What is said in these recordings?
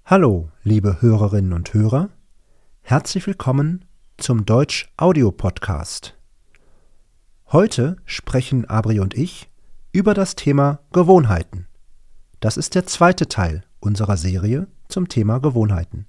Hallo, liebe Hörerinnen und Hörer, herzlich willkommen zum Deutsch-Audio-Podcast. Heute sprechen Abri und ich über das Thema Gewohnheiten. Das ist der zweite Teil unserer Serie zum Thema Gewohnheiten.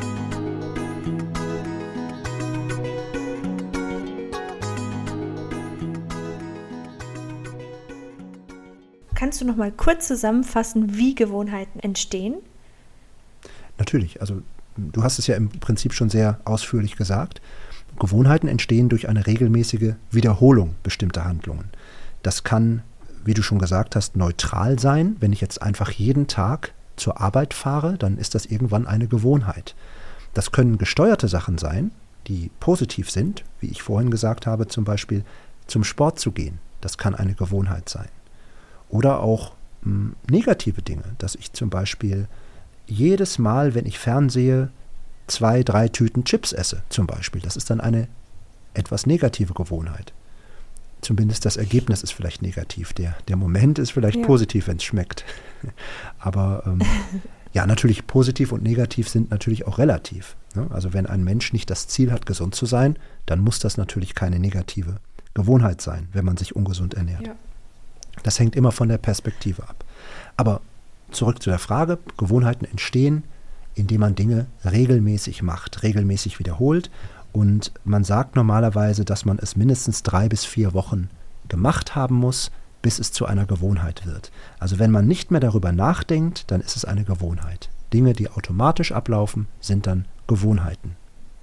Kannst du noch mal kurz zusammenfassen, wie Gewohnheiten entstehen? Natürlich, also du hast es ja im Prinzip schon sehr ausführlich gesagt. Gewohnheiten entstehen durch eine regelmäßige Wiederholung bestimmter Handlungen. Das kann, wie du schon gesagt hast, neutral sein. Wenn ich jetzt einfach jeden Tag zur Arbeit fahre, dann ist das irgendwann eine Gewohnheit. Das können gesteuerte Sachen sein, die positiv sind, wie ich vorhin gesagt habe, zum Beispiel zum Sport zu gehen. Das kann eine Gewohnheit sein. Oder auch negative Dinge, dass ich zum Beispiel jedes Mal, wenn ich fernsehe, 2, 3 Tüten Chips esse, zum Beispiel. Das ist dann eine etwas negative Gewohnheit. Zumindest das Ergebnis ist vielleicht negativ. Der Moment ist vielleicht positiv, wenn es schmeckt. Aber ja, natürlich positiv und negativ sind natürlich auch relativ. Ne? Also wenn ein Mensch nicht das Ziel hat, gesund zu sein, dann muss das natürlich keine negative Gewohnheit sein, wenn man sich ungesund ernährt. Ja. Das hängt immer von der Perspektive ab. Aber zurück zu der Frage, Gewohnheiten entstehen, indem man Dinge regelmäßig macht, regelmäßig wiederholt. Und man sagt normalerweise, dass man es mindestens 3 bis 4 Wochen gemacht haben muss, bis es zu einer Gewohnheit wird. Also wenn man nicht mehr darüber nachdenkt, dann ist es eine Gewohnheit. Dinge, die automatisch ablaufen, sind dann Gewohnheiten.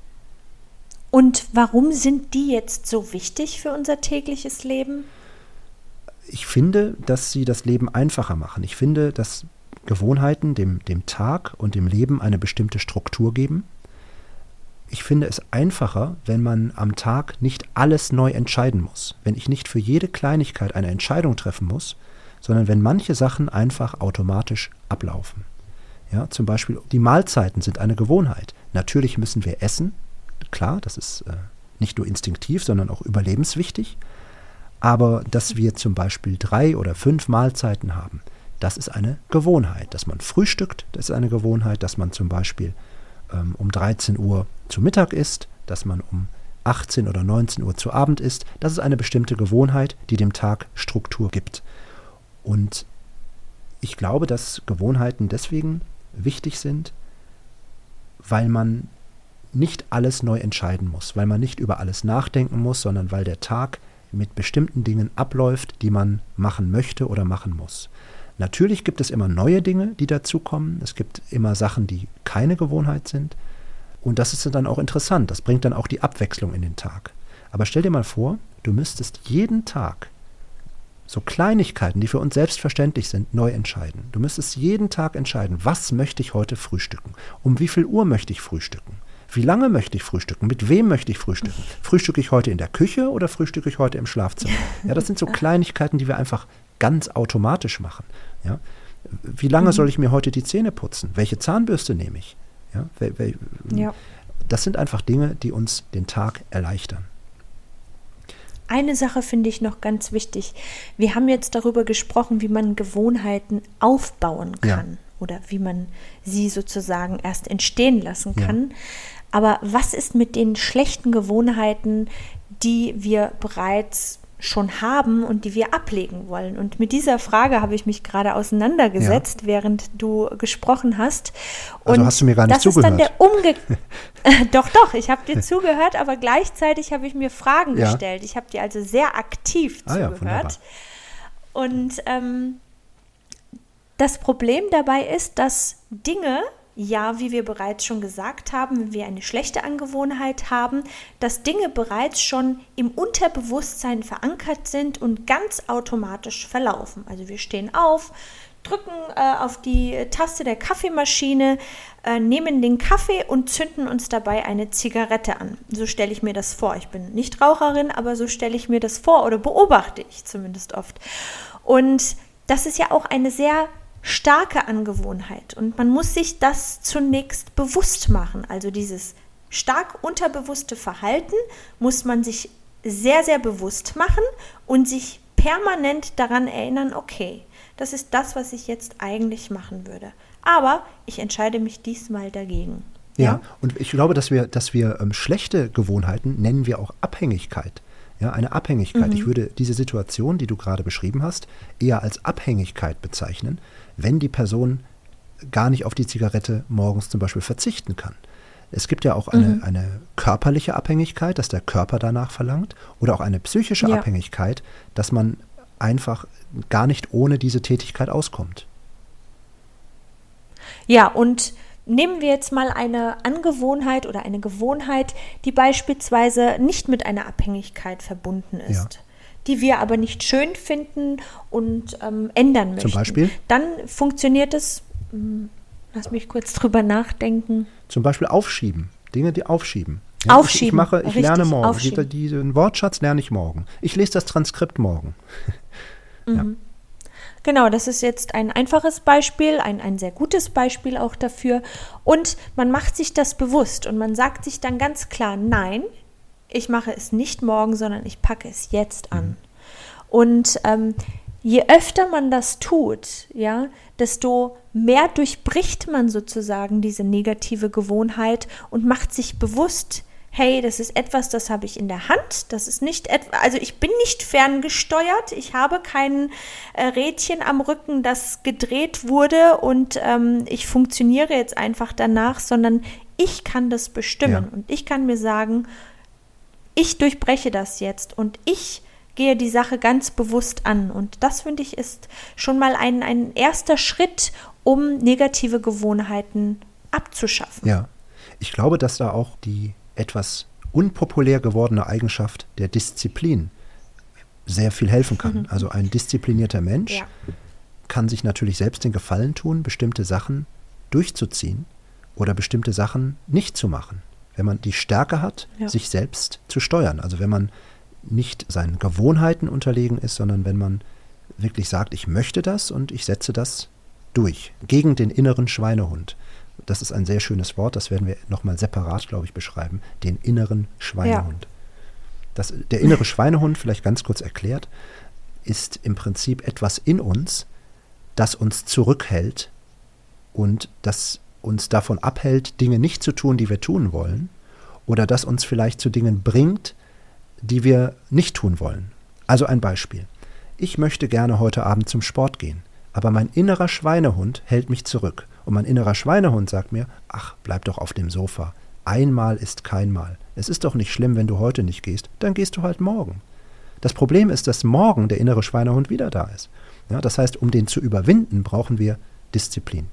Und warum sind die jetzt so wichtig für unser tägliches Leben? Ich finde, dass sie das Leben einfacher machen. Ich finde, dass Gewohnheiten dem Tag und dem Leben eine bestimmte Struktur geben. Ich finde es einfacher, wenn man am Tag nicht alles neu entscheiden muss. Wenn ich nicht für jede Kleinigkeit eine Entscheidung treffen muss, sondern wenn manche Sachen einfach automatisch ablaufen. Ja, zum Beispiel die Mahlzeiten sind eine Gewohnheit. Natürlich müssen wir essen. Klar, das ist nicht nur instinktiv, sondern auch überlebenswichtig. Aber dass wir zum Beispiel 3 oder 5 Mahlzeiten haben, das ist eine Gewohnheit. Dass man frühstückt, das ist eine Gewohnheit. Dass man zum Beispiel um 13 Uhr zu Mittag isst, dass man um 18 oder 19 Uhr zu Abend isst, das ist eine bestimmte Gewohnheit, die dem Tag Struktur gibt. Und ich glaube, dass Gewohnheiten deswegen wichtig sind, weil man nicht alles neu entscheiden muss, weil man nicht über alles nachdenken muss, sondern weil der Tag mit bestimmten Dingen abläuft, die man machen möchte oder machen muss. Natürlich gibt es immer neue Dinge, die dazukommen. Es gibt immer Sachen, die keine Gewohnheit sind. Und das ist dann auch interessant. Das bringt dann auch die Abwechslung in den Tag. Aber stell dir mal vor, du müsstest jeden Tag so Kleinigkeiten, die für uns selbstverständlich sind, neu entscheiden. Du müsstest jeden Tag entscheiden, was möchte ich heute frühstücken? Um wie viel Uhr möchte ich frühstücken? Wie lange möchte ich frühstücken? Mit wem möchte ich frühstücken? Frühstücke ich heute in der Küche oder frühstücke ich heute im Schlafzimmer? Ja, das sind so Kleinigkeiten, die wir einfach ganz automatisch machen. Ja? Wie lange soll ich mir heute die Zähne putzen? Welche Zahnbürste nehme ich? Ja? Das sind einfach Dinge, die uns den Tag erleichtern. Eine Sache finde ich noch ganz wichtig. Wir haben jetzt darüber gesprochen, wie man Gewohnheiten aufbauen kann. Ja. Oder wie man sie sozusagen erst entstehen lassen kann. Ja. Aber was ist mit den schlechten Gewohnheiten, die wir bereits schon haben und die wir ablegen wollen? Und mit dieser Frage habe ich mich gerade auseinandergesetzt, während du gesprochen hast. Und also hast du mir gar nicht zugehört? Das ist dann der Doch, ich habe dir zugehört, aber gleichzeitig habe ich mir Fragen gestellt. Ich habe dir also sehr aktiv zugehört. Und das Problem dabei ist, dass Dinge, ja, wie wir bereits schon gesagt haben, wenn wir eine schlechte Angewohnheit haben, dass Dinge bereits schon im Unterbewusstsein verankert sind und ganz automatisch verlaufen. Also wir stehen auf, drücken auf die Taste der Kaffeemaschine, nehmen den Kaffee und zünden uns dabei eine Zigarette an. So stelle ich mir das vor. Ich bin nicht Raucherin, aber so stelle ich mir das vor oder beobachte ich zumindest oft. Und das ist ja auch eine sehr starke Angewohnheit und man muss sich das zunächst bewusst machen. Also dieses stark unterbewusste Verhalten muss man sich sehr, sehr bewusst machen und sich permanent daran erinnern, okay, das ist das, was ich jetzt eigentlich machen würde. Aber ich entscheide mich diesmal dagegen. Ja, und ich glaube, dass wir schlechte Gewohnheiten nennen wir auch Abhängigkeit. Ja, eine Abhängigkeit. Ich würde diese Situation, die du gerade beschrieben hast, eher als Abhängigkeit bezeichnen, wenn die Person gar nicht auf die Zigarette morgens zum Beispiel verzichten kann. Es gibt ja auch eine körperliche Abhängigkeit, dass der Körper danach verlangt, oder auch eine psychische Abhängigkeit, dass man einfach gar nicht ohne diese Tätigkeit auskommt. Ja, und nehmen wir jetzt mal eine Angewohnheit oder eine Gewohnheit, die beispielsweise nicht mit einer Abhängigkeit verbunden ist, die wir aber nicht schön finden und ändern möchten. Zum Beispiel? Dann funktioniert es, lass mich kurz drüber nachdenken. Zum Beispiel aufschieben, Dinge, die aufschieben. Ja, aufschieben, ich lerne morgen, diesen Wortschatz lerne ich morgen. Ich lese das Transkript morgen. Ja. Genau, das ist jetzt ein einfaches Beispiel, ein sehr gutes Beispiel auch dafür. Und man macht sich das bewusst und man sagt sich dann ganz klar, nein, ich mache es nicht morgen, sondern ich packe es jetzt an. Und je öfter man das tut, ja, desto mehr durchbricht man sozusagen diese negative Gewohnheit und macht sich bewusst, hey, das ist etwas, das habe ich in der Hand, das ist nicht also ich bin nicht ferngesteuert, ich habe kein Rädchen am Rücken, das gedreht wurde und ich funktioniere jetzt einfach danach, sondern ich kann das bestimmen und ich kann mir sagen, ich durchbreche das jetzt und ich gehe die Sache ganz bewusst an und das, finde ich, ist schon mal ein erster Schritt, um negative Gewohnheiten abzuschaffen. Ja, ich glaube, dass da auch die etwas unpopulär gewordene Eigenschaft der Disziplin sehr viel helfen kann. Also ein disziplinierter Mensch kann sich natürlich selbst den Gefallen tun, bestimmte Sachen durchzuziehen oder bestimmte Sachen nicht zu machen. Wenn man die Stärke hat, sich selbst zu steuern. Also wenn man nicht seinen Gewohnheiten unterlegen ist, sondern wenn man wirklich sagt, ich möchte das und ich setze das durch, gegen den inneren Schweinehund. Das ist ein sehr schönes Wort, das werden wir nochmal separat, glaube ich, beschreiben, den inneren Schweinehund. Der innere Schweinehund, vielleicht ganz kurz erklärt, ist im Prinzip etwas in uns, das uns zurückhält und das uns davon abhält, Dinge nicht zu tun, die wir tun wollen, oder das uns vielleicht zu Dingen bringt, die wir nicht tun wollen. Also ein Beispiel. Ich möchte gerne heute Abend zum Sport gehen, aber mein innerer Schweinehund hält mich zurück. Und mein innerer Schweinehund sagt mir, ach, bleib doch auf dem Sofa. Einmal ist kein Mal. Es ist doch nicht schlimm, wenn du heute nicht gehst, dann gehst du halt morgen. Das Problem ist, dass morgen der innere Schweinehund wieder da ist. Ja, das heißt, um den zu überwinden, brauchen wir Disziplin.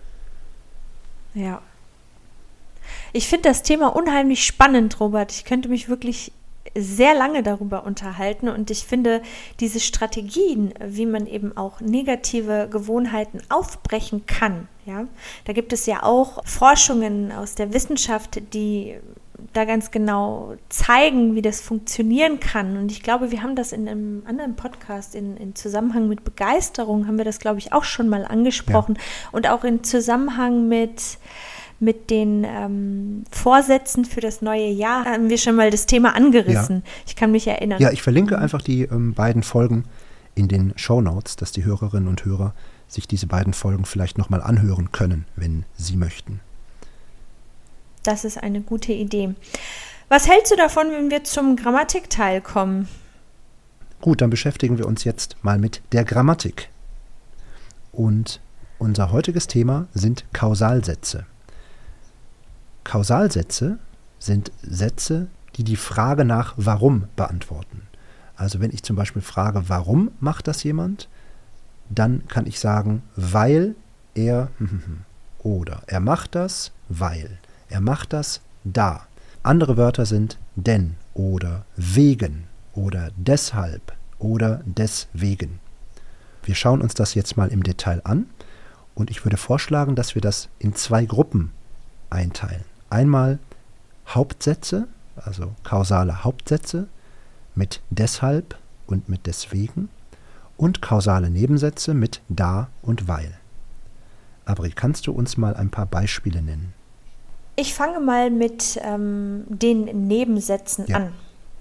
Ja. Ich finde das Thema unheimlich spannend, Robert. Ich könnte mich wirklich sehr lange darüber unterhalten und ich finde diese Strategien, wie man eben auch negative Gewohnheiten aufbrechen kann, ja, da gibt es ja auch Forschungen aus der Wissenschaft, die da ganz genau zeigen, wie das funktionieren kann und ich glaube, wir haben das in einem anderen Podcast in Zusammenhang mit Begeisterung, haben wir das, glaube ich, auch schon mal angesprochen und auch in Zusammenhang mit den Vorsätzen für das neue Jahr haben wir schon mal das Thema angerissen. Ja. Ich kann mich erinnern. Ja, ich verlinke einfach die beiden Folgen in den Shownotes, dass die Hörerinnen und Hörer sich diese beiden Folgen vielleicht nochmal anhören können, wenn sie möchten. Das ist eine gute Idee. Was hältst du davon, wenn wir zum Grammatikteil kommen? Gut, dann beschäftigen wir uns jetzt mal mit der Grammatik. Und unser heutiges Thema sind Kausalsätze. Kausalsätze sind Sätze, die die Frage nach warum beantworten. Also wenn ich zum Beispiel frage, warum macht das jemand, dann kann ich sagen, weil er oder er macht das, weil er macht das, da. Andere Wörter sind denn oder wegen oder deshalb oder deswegen. Wir schauen uns das jetzt mal im Detail an und ich würde vorschlagen, dass wir das in 2 Gruppen einteilen. Einmal Hauptsätze, also kausale Hauptsätze mit deshalb und mit deswegen und kausale Nebensätze mit da und weil. Abri, kannst du uns mal ein paar Beispiele nennen? Ich fange mal mit den Nebensätzen an.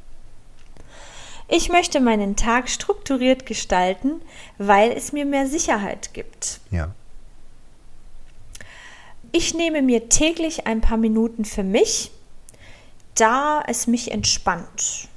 Ich möchte meinen Tag strukturiert gestalten, weil es mir mehr Sicherheit gibt. Ja. Ich nehme mir täglich ein paar Minuten für mich, da es mich entspannt.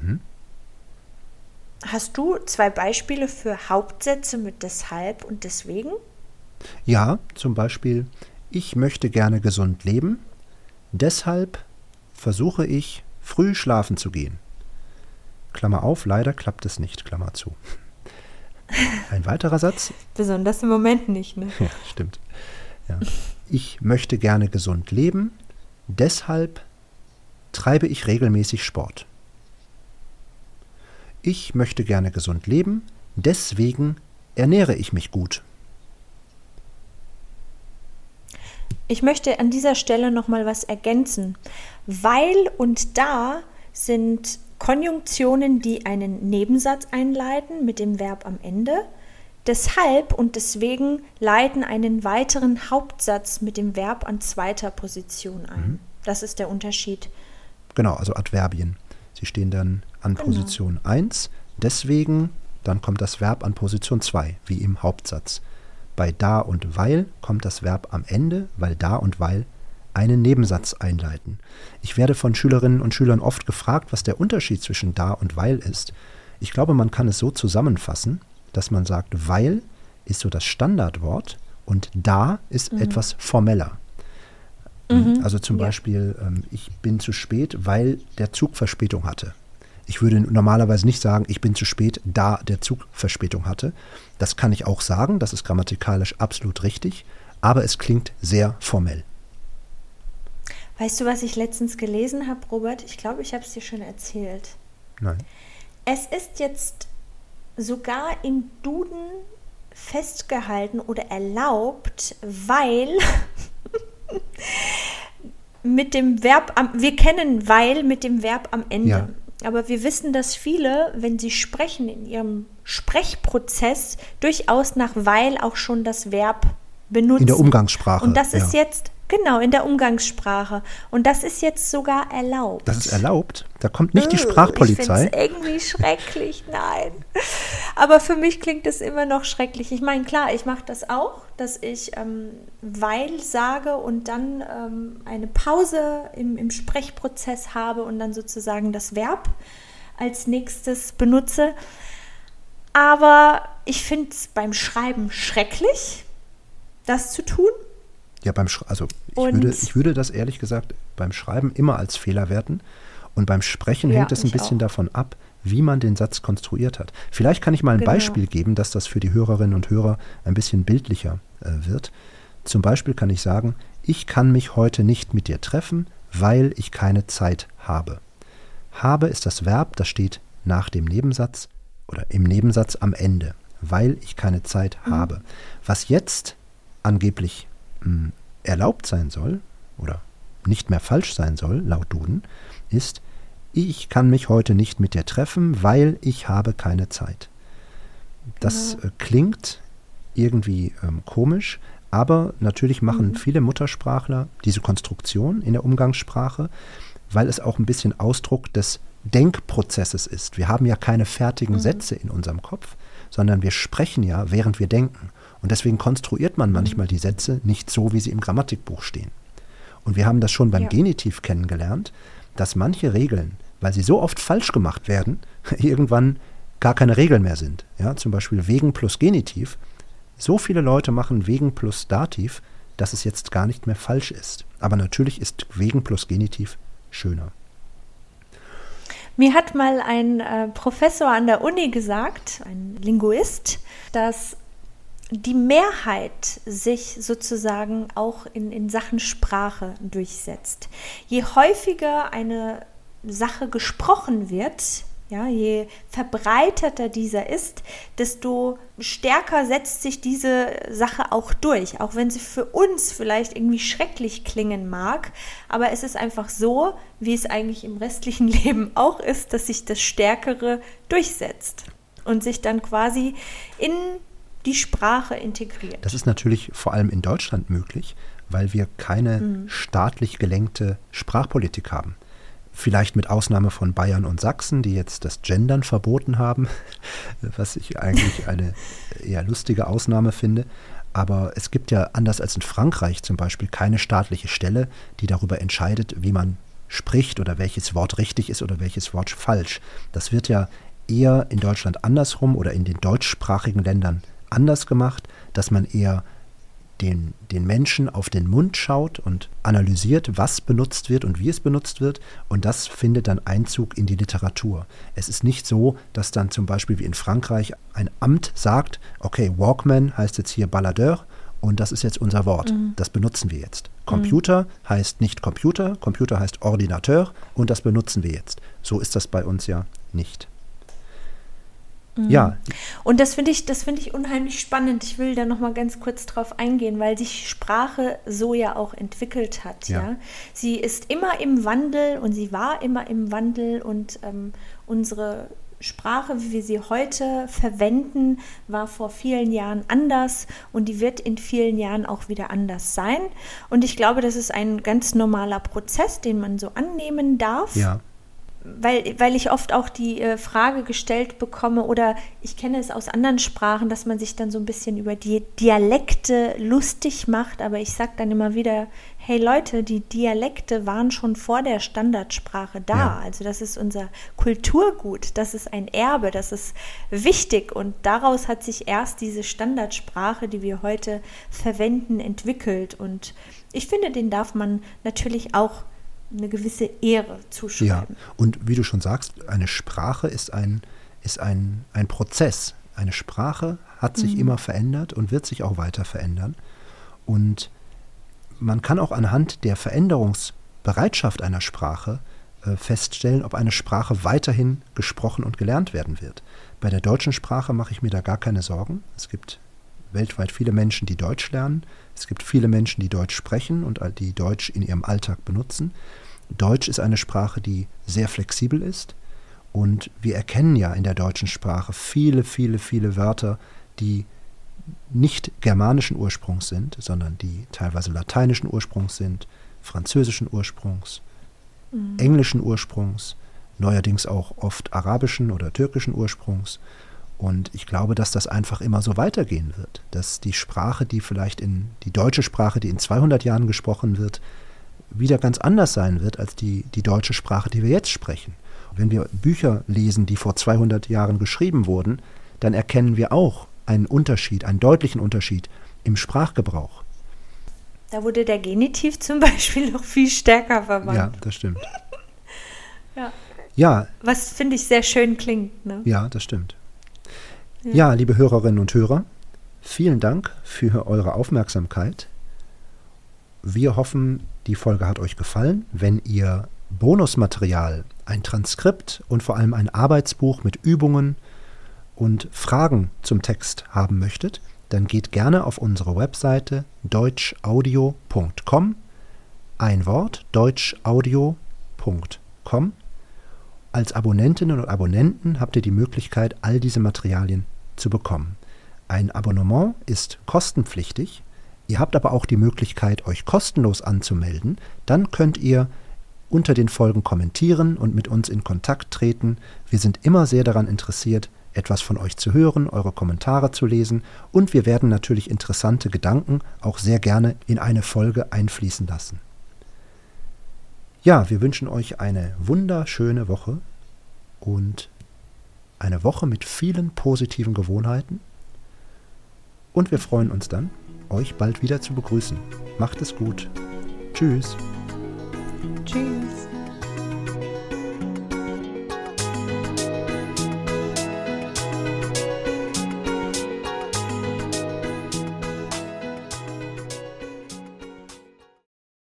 Hast du 2 Beispiele für Hauptsätze mit deshalb und deswegen? Ja, zum Beispiel, ich möchte gerne gesund leben, deshalb versuche ich, früh schlafen zu gehen. Klammer auf, leider klappt es nicht, Klammer zu. Ein weiterer Satz. Besonders im Moment nicht, ne? Ja, stimmt. Ja. Ich möchte gerne gesund leben, deshalb treibe ich regelmäßig Sport. Ich möchte gerne gesund leben, deswegen ernähre ich mich gut. Ich möchte an dieser Stelle noch mal was ergänzen. Weil und da sind Konjunktionen, die einen Nebensatz einleiten mit dem Verb am Ende. Deshalb und deswegen leiten einen weiteren Hauptsatz mit dem Verb an zweiter Position ein. Das ist der Unterschied. Genau, also Adverbien. Sie stehen dann an Position 1, deswegen, dann kommt das Verb an Position 2, wie im Hauptsatz. Bei da und weil kommt das Verb am Ende, weil da und weil einen Nebensatz einleiten. Ich werde von Schülerinnen und Schülern oft gefragt, was der Unterschied zwischen da und weil ist. Ich glaube, man kann es so zusammenfassen, dass man sagt, weil ist so das Standardwort und da ist etwas formeller. Also zum Beispiel, ich bin zu spät, weil der Zug Verspätung hatte. Ich würde normalerweise nicht sagen, ich bin zu spät, da der Zug Verspätung hatte. Das kann ich auch sagen, das ist grammatikalisch absolut richtig, aber es klingt sehr formell. Weißt du, was ich letztens gelesen habe, Robert? Ich glaube, ich habe es dir schon erzählt. Nein. Es ist jetzt sogar im Duden festgehalten oder erlaubt, weil mit dem Verb wir kennen weil mit dem Verb am Ende. Ja. Aber wir wissen, dass viele, wenn sie sprechen in ihrem Sprechprozess, durchaus nach weil auch schon das Verb benutzen. In der Umgangssprache. Und das ist ja. jetzt, genau, in der Umgangssprache. Und das ist jetzt sogar erlaubt. Das ist erlaubt? Da kommt nicht die Sprachpolizei? Ich finde es irgendwie schrecklich, nein. Aber für mich klingt es immer noch schrecklich. Ich meine, klar, ich mache das auch, dass ich weil sage und dann eine Pause im Sprechprozess habe und dann sozusagen das Verb als nächstes benutze. Aber ich finde es beim Schreiben schrecklich, das zu tun. Ja, ich würde das ehrlich gesagt beim Schreiben immer als Fehler werten. Und beim Sprechen hängt es ein bisschen davon ab, wie man den Satz konstruiert hat. Vielleicht kann ich mal ein Beispiel geben, dass das für die Hörerinnen und Hörer ein bisschen bildlicher wird. Zum Beispiel kann ich sagen, ich kann mich heute nicht mit dir treffen, weil ich keine Zeit habe. Habe ist das Verb, das steht nach dem Nebensatz oder im Nebensatz am Ende, weil ich keine Zeit habe. Was jetzt angeblich erlaubt sein soll oder nicht mehr falsch sein soll, laut Duden, ist, ich kann mich heute nicht mit dir treffen, weil ich habe keine Zeit. Das klingt irgendwie komisch, aber natürlich machen viele Muttersprachler diese Konstruktion in der Umgangssprache, weil es auch ein bisschen Ausdruck des Denkprozesses ist. Wir haben ja keine fertigen Sätze in unserem Kopf, sondern wir sprechen ja, während wir denken. Und deswegen konstruiert man manchmal die Sätze nicht so, wie sie im Grammatikbuch stehen. Und wir haben das schon beim Genitiv kennengelernt, dass manche Regeln, weil sie so oft falsch gemacht werden, irgendwann gar keine Regeln mehr sind. Ja, zum Beispiel wegen plus Genitiv. So viele Leute machen wegen plus Dativ, dass es jetzt gar nicht mehr falsch ist. Aber natürlich ist wegen plus Genitiv schöner. Mir hat mal ein Professor an der Uni gesagt, ein Linguist, dass die Mehrheit sich sozusagen auch in Sachen Sprache durchsetzt. Je häufiger eine Sache gesprochen wird, ja, je verbreiteter dieser ist, desto stärker setzt sich diese Sache auch durch, auch wenn sie für uns vielleicht irgendwie schrecklich klingen mag, aber es ist einfach so, wie es eigentlich im restlichen Leben auch ist, dass sich das Stärkere durchsetzt und sich dann quasi in die Sprache integriert. Das ist natürlich vor allem in Deutschland möglich, weil wir keine staatlich gelenkte Sprachpolitik haben. Vielleicht mit Ausnahme von Bayern und Sachsen, die jetzt das Gendern verboten haben, was ich eigentlich eine eher lustige Ausnahme finde. Aber es gibt ja, anders als in Frankreich zum Beispiel, keine staatliche Stelle, die darüber entscheidet, wie man spricht oder welches Wort richtig ist oder welches Wort falsch. Das wird ja eher in Deutschland andersrum oder in den deutschsprachigen Ländern anders gemacht, dass man eher den Menschen auf den Mund schaut und analysiert, was benutzt wird und wie es benutzt wird, und das findet dann Einzug in die Literatur. Es ist nicht so, dass dann zum Beispiel wie in Frankreich ein Amt sagt, okay, Walkman heißt jetzt hier Baladeur und das ist jetzt unser Wort, das benutzen wir jetzt. Computer heißt nicht Computer, Computer heißt Ordinateur und das benutzen wir jetzt. So ist das bei uns ja nicht. Ja. Und das finde ich unheimlich spannend. Ich will da noch mal ganz kurz drauf eingehen, weil sich Sprache so ja auch entwickelt hat. Ja. Sie ist immer im Wandel und sie war immer im Wandel und unsere Sprache, wie wir sie heute verwenden, war vor vielen Jahren anders und die wird in vielen Jahren auch wieder anders sein. Und ich glaube, das ist ein ganz normaler Prozess, den man so annehmen darf. Ja. Weil ich oft auch die Frage gestellt bekomme, oder ich kenne es aus anderen Sprachen, dass man sich dann so ein bisschen über die Dialekte lustig macht, aber ich sage dann immer wieder, hey Leute, die Dialekte waren schon vor der Standardsprache da, Ja. Also das ist unser Kulturgut, das ist ein Erbe, das ist wichtig und daraus hat sich erst diese Standardsprache, die wir heute verwenden, entwickelt und ich finde, den darf man natürlich auch eine gewisse Ehre zuschreiben. Ja, und wie du schon sagst, eine Sprache ist ein Prozess. Eine Sprache hat sich immer verändert und wird sich auch weiter verändern. Und man kann auch anhand der Veränderungsbereitschaft einer Sprache feststellen, ob eine Sprache weiterhin gesprochen und gelernt werden wird. Bei der deutschen Sprache mache ich mir da gar keine Sorgen. Es gibt weltweit viele Menschen, die Deutsch lernen. Es gibt viele Menschen, die Deutsch sprechen und die Deutsch in ihrem Alltag benutzen. Deutsch ist eine Sprache, die sehr flexibel ist. Und wir erkennen ja in der deutschen Sprache viele, viele, viele Wörter, die nicht germanischen Ursprungs sind, sondern die teilweise lateinischen Ursprungs sind, französischen Ursprungs, englischen Ursprungs, neuerdings auch oft arabischen oder türkischen Ursprungs. Und ich glaube, dass das einfach immer so weitergehen wird, dass die Sprache, die deutsche Sprache, die in 200 Jahren gesprochen wird, wieder ganz anders sein wird als die deutsche Sprache, die wir jetzt sprechen. Wenn wir Bücher lesen, die vor 200 Jahren geschrieben wurden, dann erkennen wir auch einen Unterschied, einen deutlichen Unterschied im Sprachgebrauch. Da wurde der Genitiv zum Beispiel noch viel stärker verwandt. Ja, das stimmt. Ja. Ja. Was, finde ich, sehr schön klingt. Ne? Ja, das stimmt. Ja, liebe Hörerinnen und Hörer, vielen Dank für eure Aufmerksamkeit. Wir hoffen, die Folge hat euch gefallen. Wenn ihr Bonusmaterial, ein Transkript und vor allem ein Arbeitsbuch mit Übungen und Fragen zum Text haben möchtet, dann geht gerne auf unsere Webseite deutschaudio.com, ein Wort, deutschaudio.com. Als Abonnentinnen und Abonnenten habt ihr die Möglichkeit, all diese Materialien zu bekommen. Ein Abonnement ist kostenpflichtig. Ihr habt aber auch die Möglichkeit, euch kostenlos anzumelden. Dann könnt ihr unter den Folgen kommentieren und mit uns in Kontakt treten. Wir sind immer sehr daran interessiert, etwas von euch zu hören, eure Kommentare zu lesen und wir werden natürlich interessante Gedanken auch sehr gerne in eine Folge einfließen lassen. Ja, wir wünschen euch eine wunderschöne Woche und eine Woche mit vielen positiven Gewohnheiten und wir freuen uns dann, euch bald wieder zu begrüßen. Macht es gut. Tschüss. Tschüss.